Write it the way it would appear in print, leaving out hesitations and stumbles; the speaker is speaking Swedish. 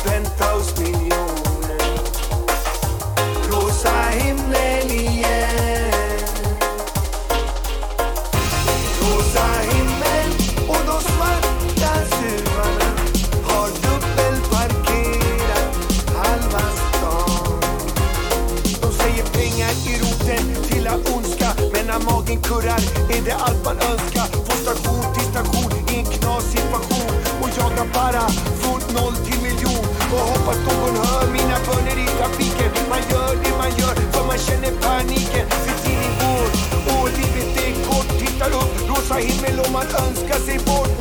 penthouse miljoner. Rosa himmel igen. Rosa himmel och de svarta suvarna har dubbelparkerat halva stan. De säger pengar i roten till all ondska, men när magen kurrar är det allt man önskar. Från station till station i en knassituation och jagar bara från 0 till miljon och hoppas någon hör mina böner i trafiken. Man gör det man gör för man känner paniken. För tiden går och livet är kort. Tittar upp, rosa himmel och man önskar sig bort.